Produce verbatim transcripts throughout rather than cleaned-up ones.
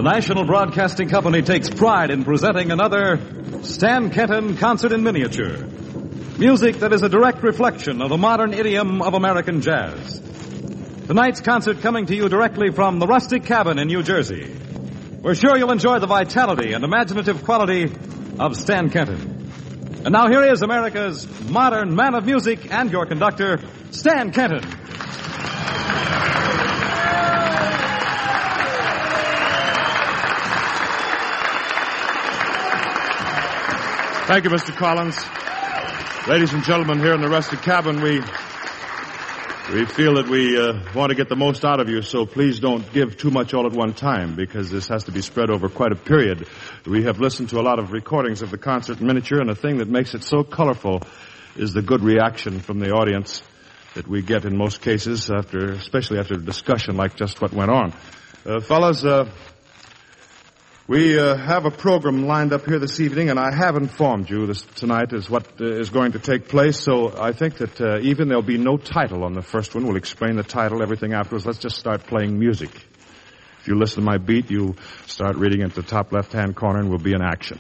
The National Broadcasting Company takes pride in presenting another Stan Kenton Concert in Miniature. Music that is a direct reflection of the modern idiom of American jazz. Tonight's concert coming to you directly from the Rustic Cabin in New Jersey. We're sure you'll enjoy the vitality and imaginative quality of Stan Kenton. And now here is America's modern man of music and your conductor, Stan Kenton. Thank you, Mister Collins. Ladies and gentlemen, here in the Rustic Cabin, we we feel that we uh, want to get the most out of you, so please don't give too much all at one time, because this has to be spread over quite a period. We have listened to a lot of recordings of the concert in miniature, and the thing that makes it so colorful is the good reaction from the audience that we get in most cases, after, especially after a discussion like just what went on. Uh, fellas, uh, We uh, have a program lined up here this evening, and I have informed you this tonight is what uh, is going to take place, so I think that uh, even there'll be no title on the first one. We'll explain the title, everything afterwards. Let's just start playing music. If you listen to my beat, you start reading at the top left-hand corner, and we'll be in action.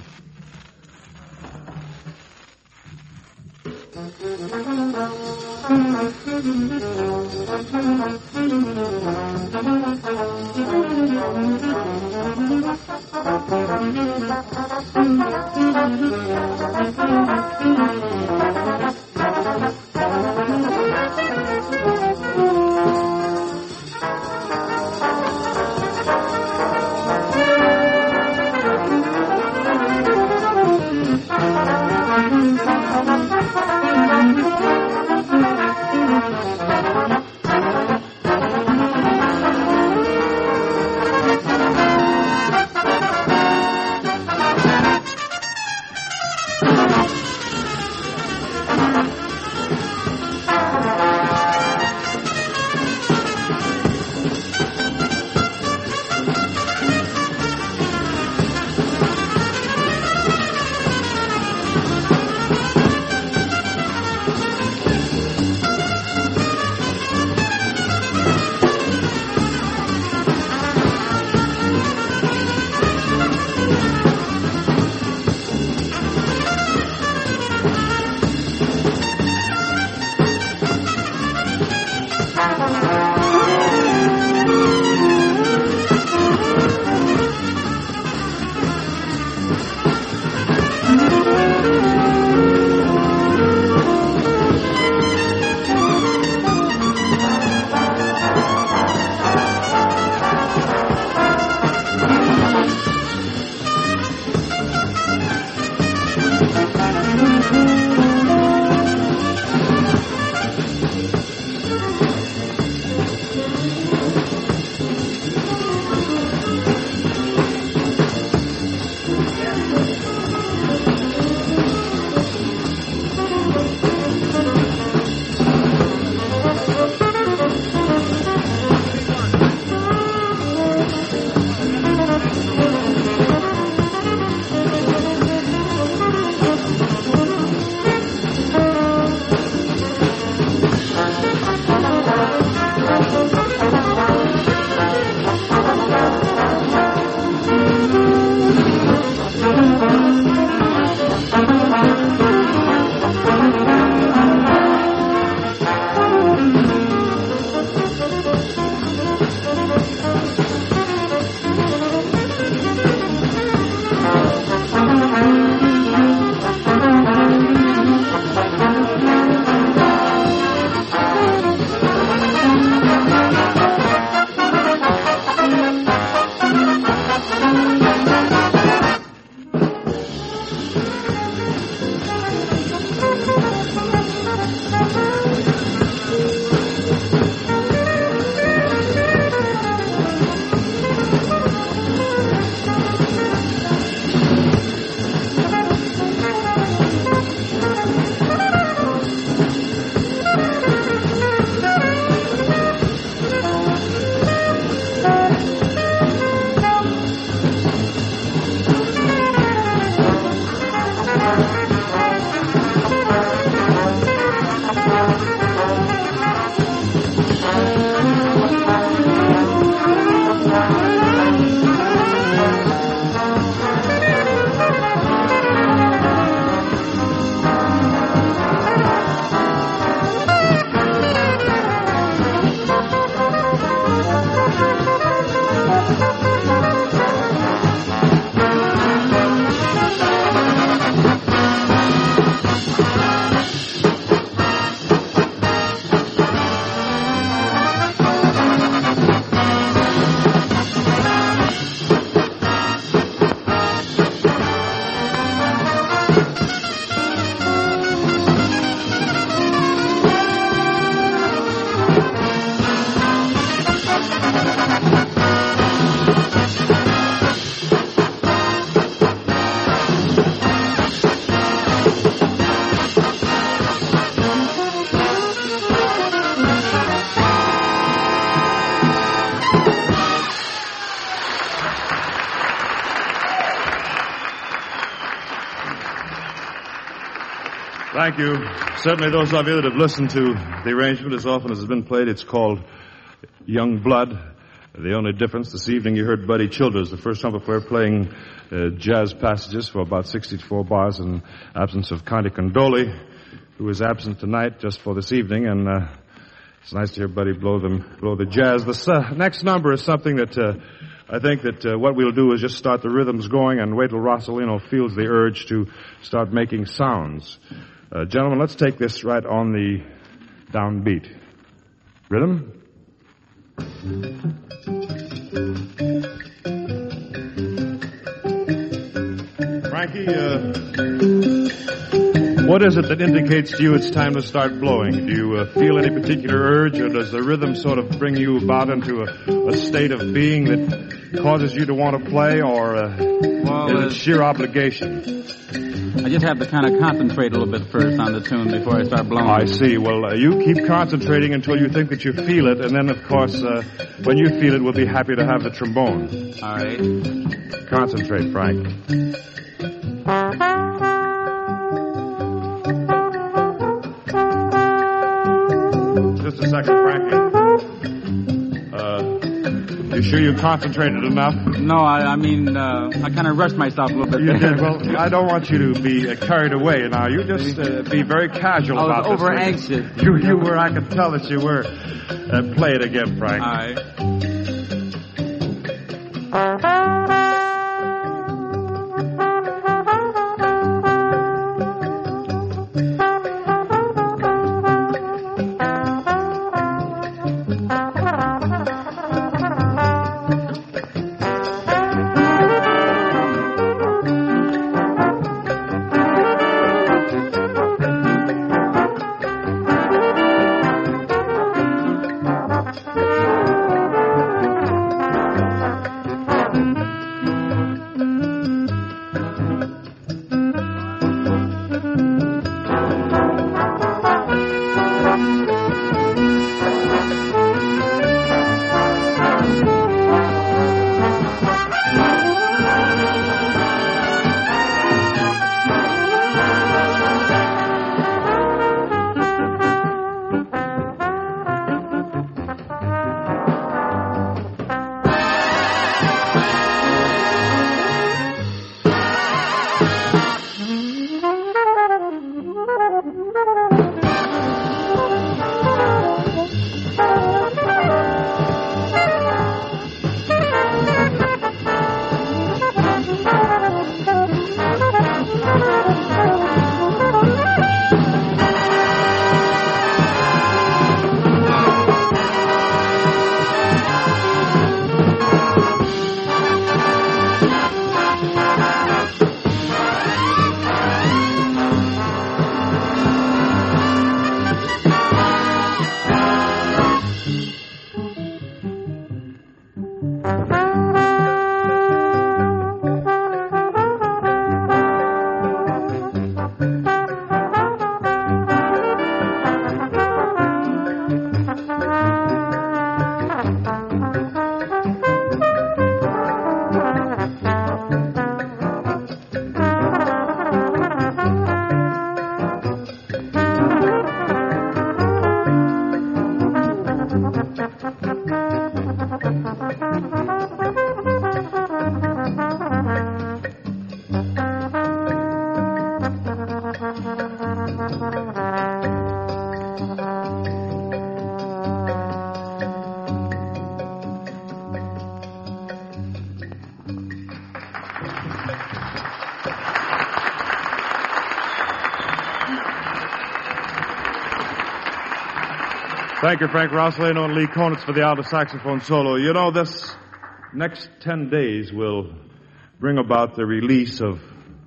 Thank you. Certainly those of you that have listened to the arrangement as often as it's been played, it's called Young Blood. The only difference, this evening you heard Buddy Childers, the first trumpet player, playing uh, jazz passages for about sixty-four bars in absence of Conte Condoli, who is absent tonight just for this evening, and uh, it's nice to hear Buddy blow them, blow the jazz. The uh, next number is something that uh, I think that uh, what we'll do is just start the rhythms going and wait till Rossellino feels the urge to start making sounds. Uh, gentlemen, let's take this right on the downbeat. Rhythm? Frankie, uh, what is it that indicates to you it's time to start blowing? Do you uh, feel any particular urge, or does the rhythm sort of bring you about into a, a state of being that causes you to want to play, or uh, well, is it sheer obligation? I just have to kind of concentrate a little bit first on the tune before I start blowing. I see. Well, uh, you keep concentrating until you think that you feel it, and then, of course, uh, when you feel it, we'll be happy to have the trombone. All right. Concentrate, Frank. Just a second, Frankie. Uh, you sure you concentrated enough? No, I, I mean, uh, I kind of rushed myself a little bit. You did. Well, I don't want you to be uh, carried away now. You just uh, be very casual I was about over this. anxious. You, you were. I could tell that you were. Uh, play it again, Frank. All right. Thank you, Frank Rossellino and Lee Konitz, for the alto saxophone solo. You know, this next ten days will bring about the release of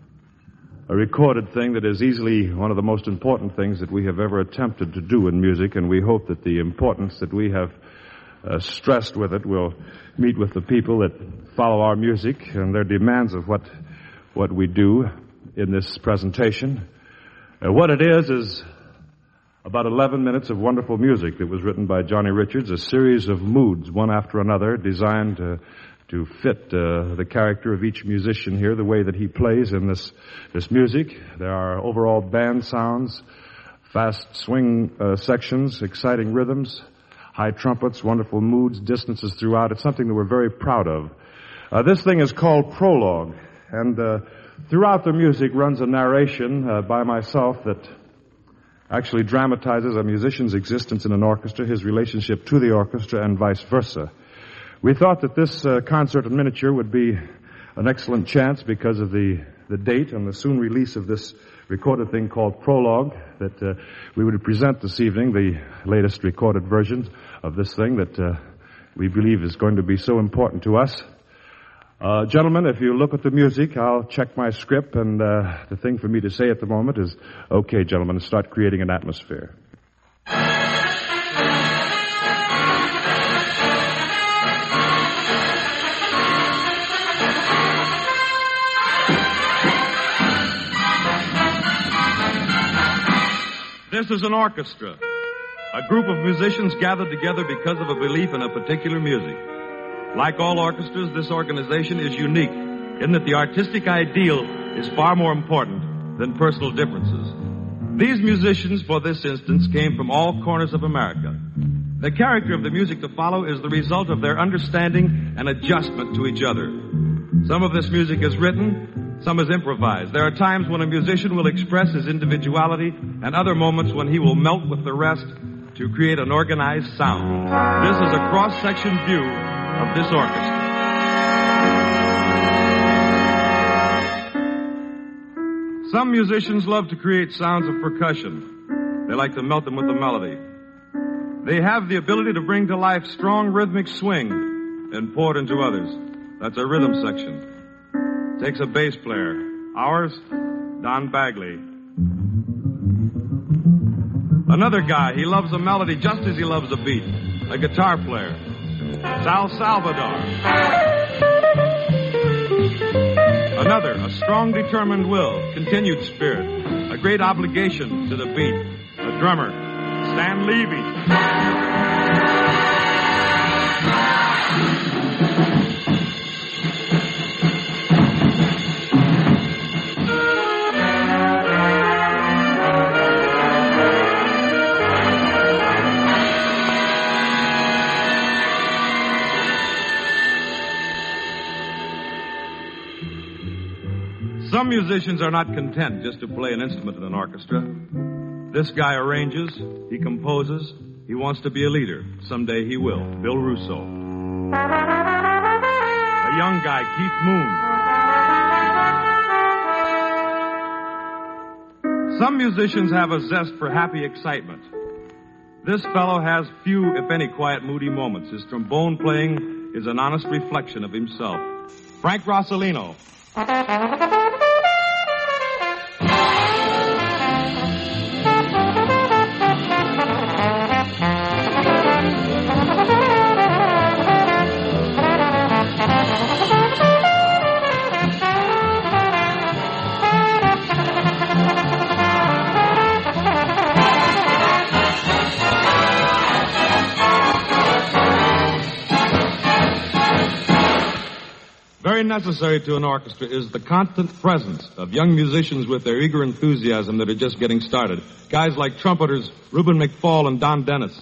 a recorded thing that is easily one of the most important things that we have ever attempted to do in music, and we hope that the importance that we have uh, stressed with it will meet with the people that follow our music and their demands of what what we do in this presentation. Uh, what it is is about eleven minutes of wonderful music that was written by Johnny Richards, a series of moods, one after another, designed to, to fit uh, the character of each musician here, the way that he plays in this this music. There are overall band sounds, fast swing uh, sections, exciting rhythms, high trumpets, wonderful moods, distances throughout. It's something that we're very proud of. Uh, this thing is called Prologue, and uh, throughout the music runs a narration uh, by myself that actually dramatizes a musician's existence in an orchestra, his relationship to the orchestra, and vice versa. We thought that this uh, concert in miniature would be an excellent chance because of the, the date and the soon release of this recorded thing called Prologue, that uh, we would present this evening, the latest recorded version of this thing that uh, we believe is going to be so important to us. Uh, gentlemen, if you look at the music, I'll check my script, and uh, the thing for me to say at the moment is, okay, gentlemen, start creating an atmosphere. This is an orchestra, a group of musicians gathered together because of a belief in a particular music. Like all orchestras, this organization is unique in that the artistic ideal is far more important than personal differences. These musicians, for this instance, came from all corners of America. The character of the music to follow is the result of their understanding and adjustment to each other. Some of this music is written, some is improvised. There are times when a musician will express his individuality and other moments when he will melt with the rest to create an organized sound. This is a cross-section view of this orchestra. Some musicians love to create sounds of percussion. They like to melt them with the melody. They have the ability to bring to life strong rhythmic swing and pour it into others. That's a rhythm section. Takes a bass player. Ours, Don Bagley. Another guy, he loves a melody just as he loves a beat. A guitar player. Sal Salvador. Another, a strong, determined will, continued spirit, a great obligation to the beat. A drummer, Stan Levy. Some musicians are not content just to play an instrument in an orchestra. This guy arranges, he composes, he wants to be a leader. Someday he will. Bill Russo. A young guy, Keith Moon. Some musicians have a zest for happy excitement. This fellow has few, if any, quiet, moody moments. His trombone playing is an honest reflection of himself. Frank Rossellino. Very necessary to an orchestra is the constant presence of young musicians with their eager enthusiasm that are just getting started. Guys like trumpeters Reuben McFall and Don Dennis.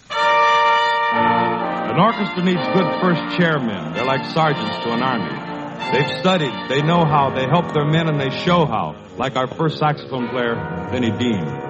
An orchestra needs good first chairmen. They're like sergeants to an army. They've studied, they know how, they help their men, and they show how, like our first saxophone player, Benny Dean.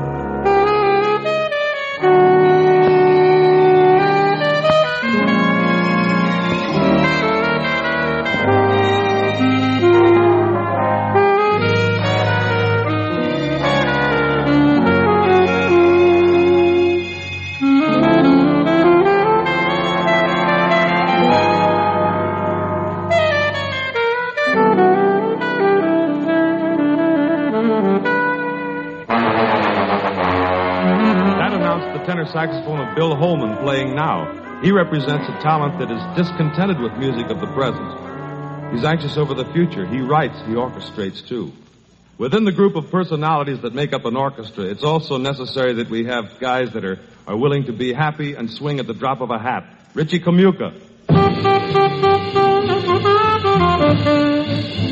Saxophone of Bill Holman playing now. He represents a talent that is discontented with music of the present. He's anxious over the future. He writes, he orchestrates too. Within the group of personalities that make up an orchestra, it's also necessary that we have guys that are, are willing to be happy and swing at the drop of a hat. Richie Komuka.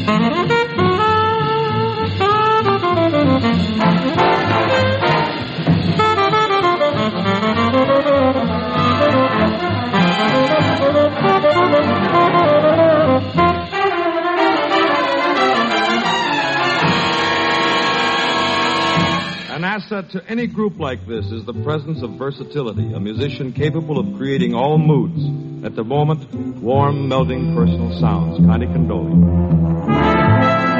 An asset to any group like this is the presence of versatility, a musician capable of creating all moods. At the moment, warm, melting personal sounds. Connie Condoli.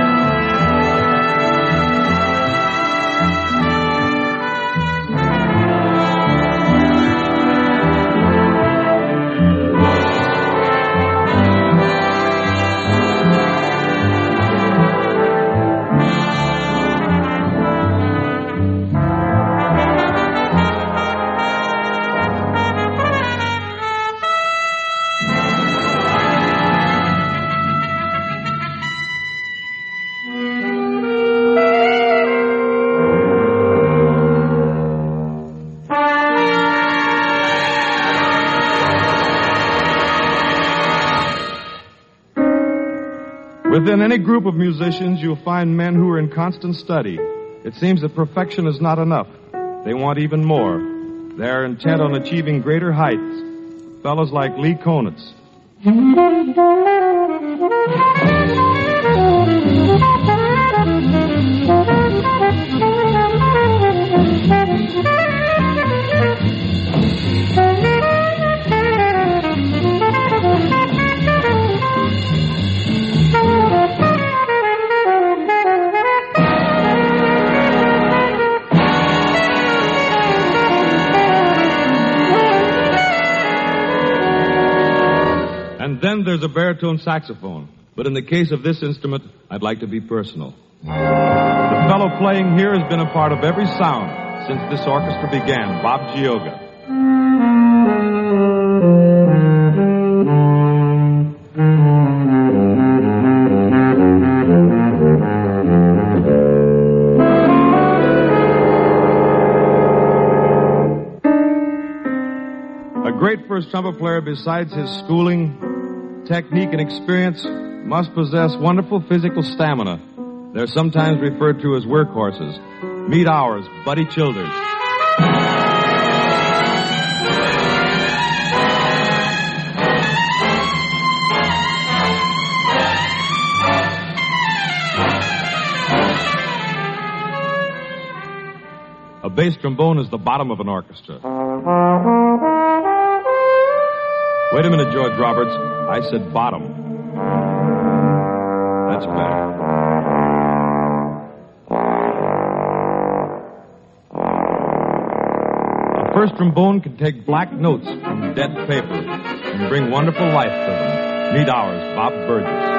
Within any group of musicians, you'll find men who are in constant study. It seems that perfection is not enough. They want even more. They're intent on achieving greater heights. Fellows like Lee Konitz. And then there's a baritone saxophone. But in the case of this instrument, I'd like to be personal. The fellow playing here has been a part of every sound since this orchestra began, Bob Gioga. A great first trumpet player, besides his schooling, technique, and experience, must possess wonderful physical stamina. They're sometimes referred to as workhorses. Meet ours, Buddy Childers. A bass trombone is the bottom of an orchestra. Wait a minute, George Roberts. I said bottom. That's better. A first trombone can take black notes from dead paper and bring wonderful life to them. Meet ours, Bob Burgess.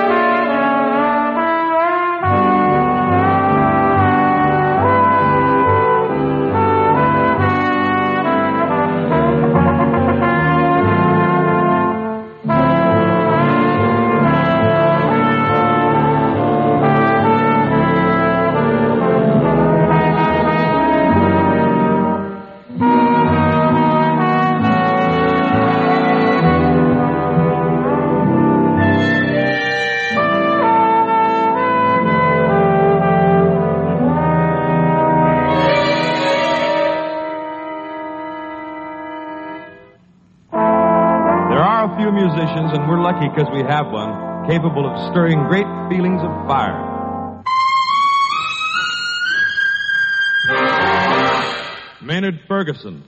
Musicians, and we're lucky because we have one, capable of stirring great feelings of fire. Maynard Ferguson.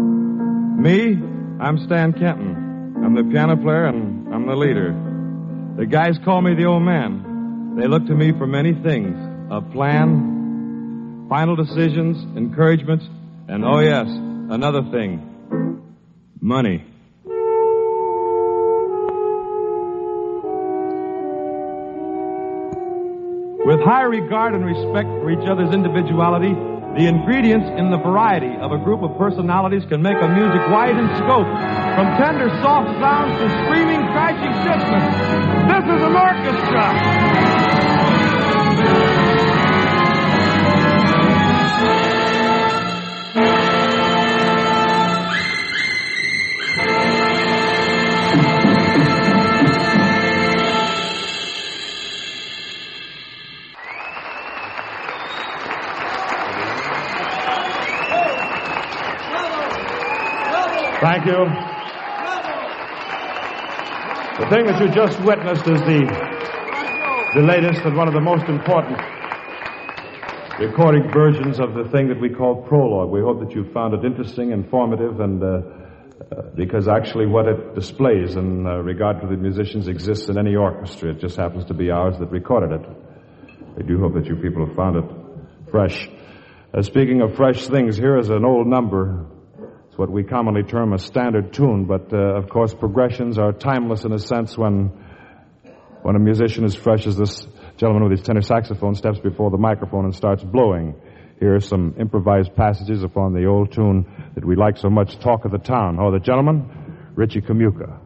Me, I'm Stan Kenton. I'm the piano player and I'm the leader. The guys call me the old man. They look to me for many things. A plan, final decisions, encouragement, and oh yes, another thing. Money. With high regard and respect for each other's individuality, the ingredients in the variety of a group of personalities can make a music wide in scope, from tender, soft sounds to screaming, crashing dissonance. This is an orchestra. Thank you. The thing that you just witnessed is the, the latest and one of the most important recording versions of the thing that we call Prologue. We hope that you found it interesting, informative, and uh, uh, because actually what it displays in uh, regard to the musicians exists in any orchestra. It just happens to be ours that recorded it. I do hope that you people have found it fresh. Uh, speaking of fresh things, here is an old number. What we commonly term a standard tune, but uh, of course progressions are timeless in a sense when when a musician as fresh as this gentleman with his tenor saxophone steps before the microphone and starts blowing. Here are some improvised passages upon the old tune that we like so much, Talk of the Town. Oh, the gentleman, Richie Kamuka.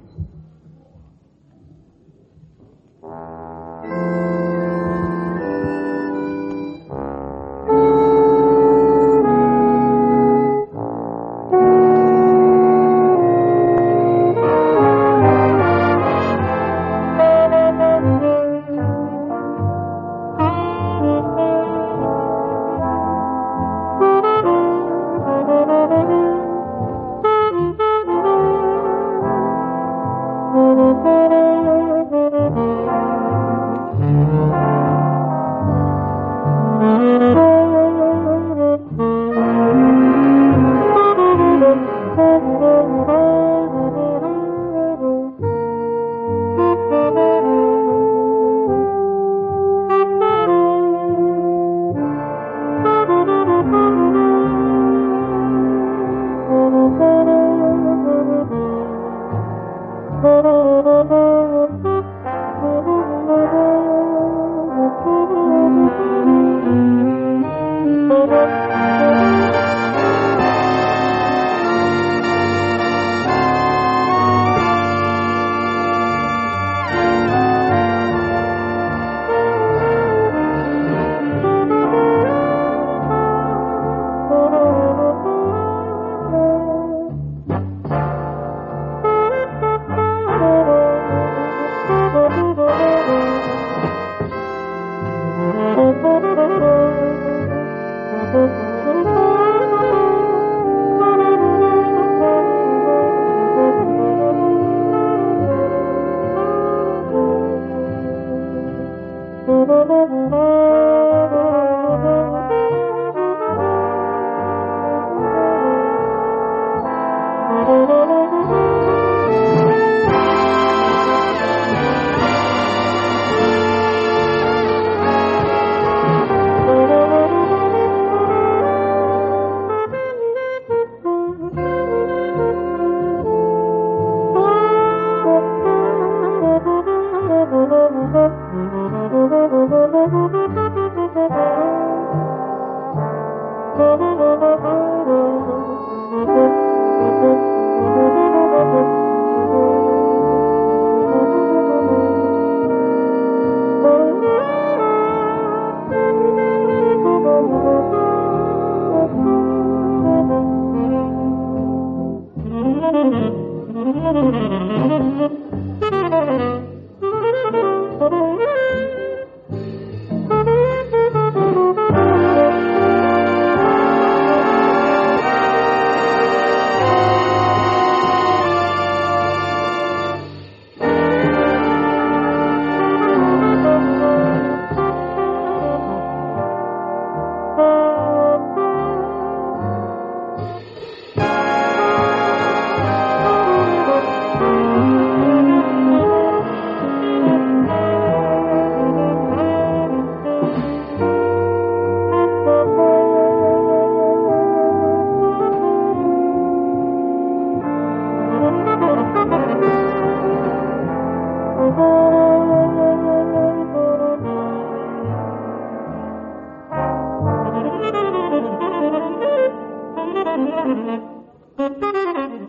Thank you.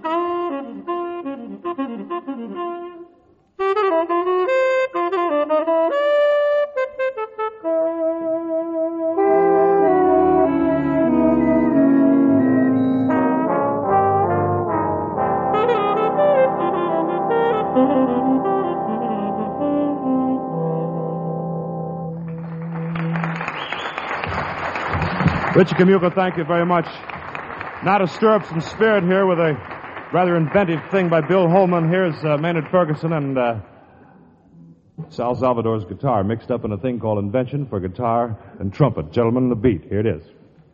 Richie Camuco, thank you very much. Now to stir up some spirit here with a rather inventive thing by Bill Holman. Here's uh, Maynard Ferguson and uh, Sal Salvador's guitar mixed up in a thing called invention for guitar and trumpet. Gentlemen, the beat. Here it is.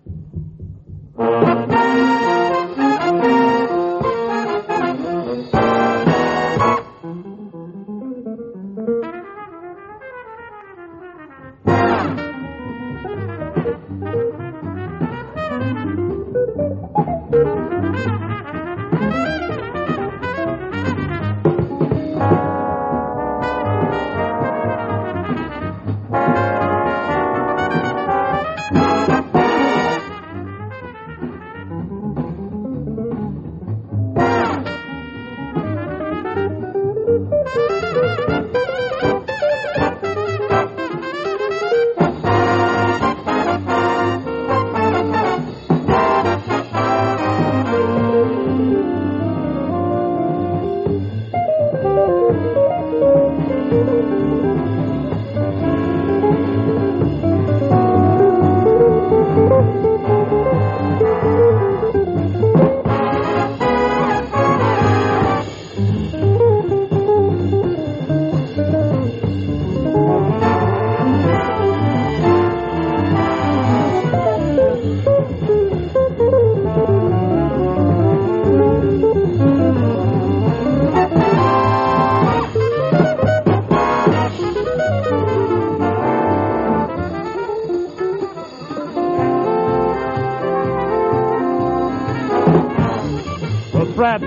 Fred,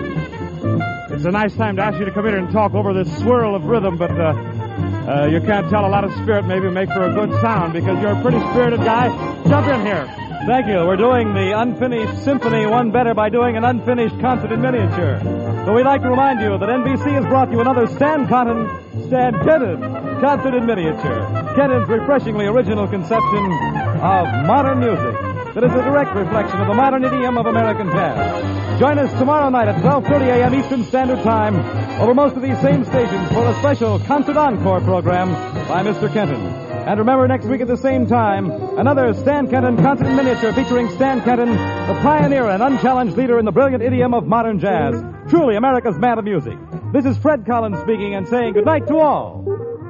it's a nice time to ask you to come in here and talk over this swirl of rhythm, but uh, uh, you can't tell a lot of spirit maybe make for a good sound because you're a pretty spirited guy. Jump in here. Thank you. We're doing the unfinished symphony one better by doing an unfinished concert in miniature. So we'd like to remind you that N B C has brought you another Stan Cotton, Stan Kenton concert in miniature. Kenton's refreshingly original conception of modern music that is a direct reflection of the modern idiom of American jazz. Join us tomorrow night at twelve thirty a.m. Eastern Standard Time over most of these same stations for a special Concert Encore program by Mister Kenton. And remember, next week at the same time, another Stan Kenton concert in miniature featuring Stan Kenton, the pioneer and unchallenged leader in the brilliant idiom of modern jazz. Truly America's man of music. This is Fred Collins speaking and saying good night to all.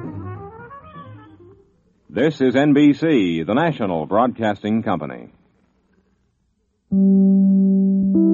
This is N B C, the national broadcasting company.